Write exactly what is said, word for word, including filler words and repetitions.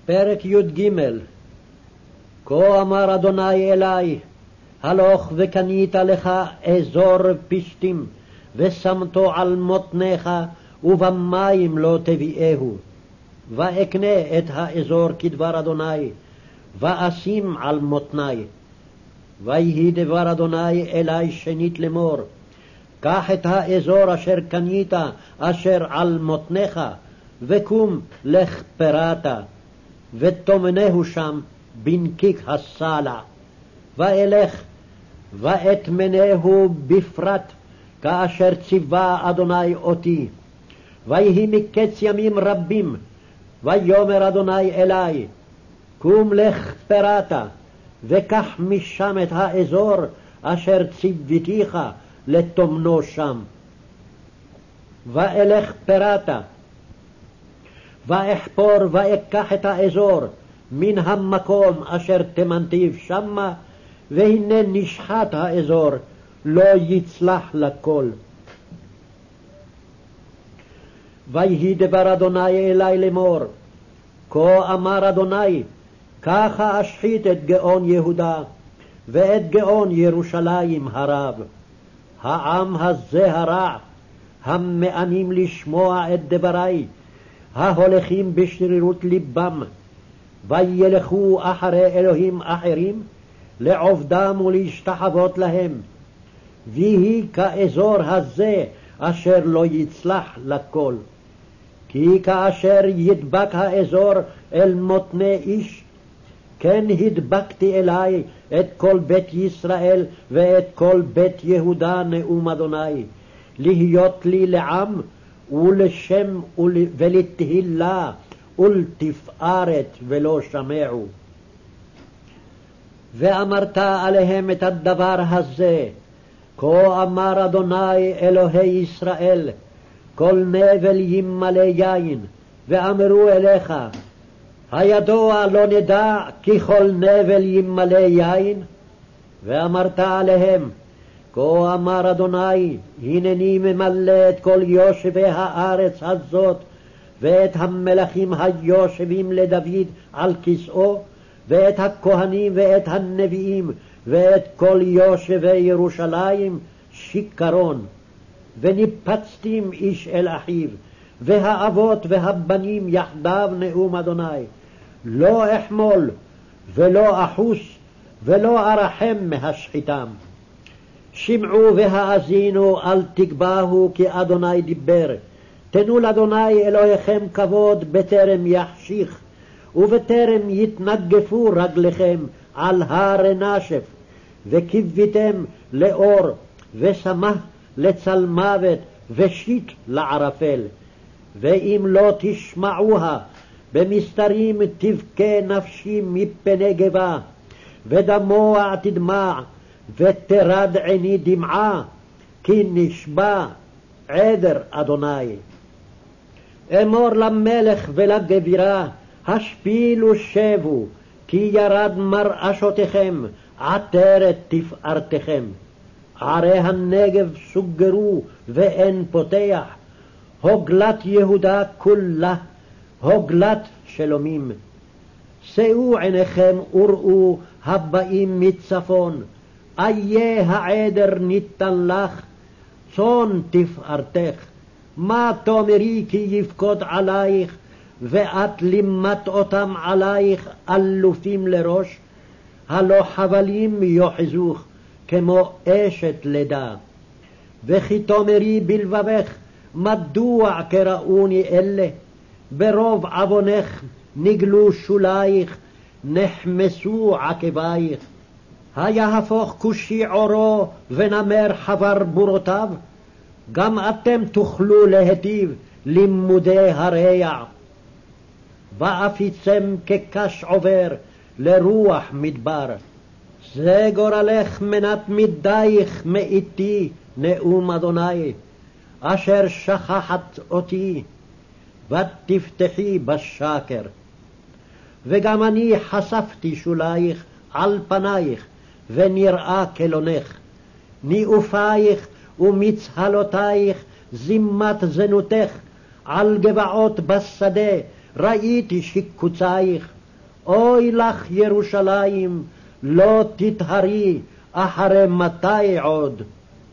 פרק י"ג. כה אמר אדוני אלי, הלוך וקנית לך אזור פשתים, ושמתו על מותניך, ובמים לא תביאהו. ואקנה את האזור כדבר אדוני, ואשים על מותני. ויהי דבר אדוני אלי שנית לאמור, קח את האזור אשר קנית אשר על מותניך, וקום לך פרתה, ותאמנהו שם בנקיק הסלע. ואלך ואטמנהו בפרט, כאשר ציווה אדוני אותי. ויהי מקץ ימים רבים, ויאמר אדוני אלי, קום לך פרתה, וקח משם את האזור אשר ציוותיך לתומנו שם. ואלך פרתה, ואחפור ואקח את האזור מן המקום אשר תמנתיו שמה, והנה נשחט האזור, לא יצלח לכל. ויהי דבר אדוני אלי לאמור, כה אמר אדוני, ככה אשחית את גאון יהודה, ואת גאון ירושלים הרב. העם הזה הרע, המאנים לשמוע את דברי, ההולכים בשרירות ליבם, וילכו אחרי אלוהים אחרים, לעובדם ולהשתחוות להם. ויהי כאזור הזה אשר לא יצלח לכל. כי כאשר ידבק האזור אל מותני איש, כן הדבקתי אלי את כל בית ישראל ואת כל בית יהודה נאום אדוני, להיות לי לעם ולשם ולתהילה ולתפארת ולא שמעו. ואמרת עליהם את הדבר הזה, כה אמר אדוני אלוהי ישראל, כל נבל ימלא יין, ואמרו אליך, הידוע לא נדע כי כל נבל ימלא יין? ואמרת עליהם, כה אמר אדוני, הנני ממלא את כל יושבי הארץ הזאת, ואת המלכים היושבים לדוד על כסאו, ואת הכהנים ואת הנביאים, ואת כל יושבי ירושלים שיקרון. וניפצתים איש אל אחיו, והאבות והבנים יחדיו נאום אדוני. לא אחמול, ולא אחוס, ולא ארחם מהשחיתם. שמעו והאזינו, אל תגבהו, כי אדוני דיבר. תנו לאדוני אלוהיכם כבוד בטרם יחשיך, ובטרם יתנגפו רגליכם על הר נשף, וקיוויתם לאור, ושמח לצל מוות, ושיט לערפל. ואם לא תשמעוה, במסתרים תבכה נפשי מפני גבה, ודמוע תדמע, ותרד עיני דמעה, כי נשבע עדר אדוני. אמור למלך ולגבירה, השפילו שבו, כי ירד מרעשותיכם, עטרת תפארתכם. ערי הנגב סוגרו ואין פותח, הוגלת יהודה כולה, הוגלת שלומים. שאו עיניכם וראו הבאים מצפון, איה העדר ניתן לך, צאן תפארתך. מה תאמרי כי יפקוד עלייך, ואת לימדת אותם עלייך אלופים לראש? הלא חבלים יוחזוך כמו אשת לידה. וכי תאמרי בלבבך, מדוע קראוני אלה? ברוב עוונך נגלו שולייך, נחמסו עקבייך. היהפוך כושי עורו ונמר חבר בורותיו? גם אתם תוכלו להטיב לימודי הרע. ואפיצם כקש עובר לרוח מדבר. זה גורלך מנת מדייך מאיתי נאום אדוני, אשר שכחת אותי, ותפתחי בשקר. וגם אני חשפתי שולייך על פנייך, ונראה כלונך. ניאופייך ומצהלותייך זימת זנותך, על גבעות בשדה ראיתי שיקוצייך. אוי לך ירושלים, לא תטהרי, אחרי מתי עוד?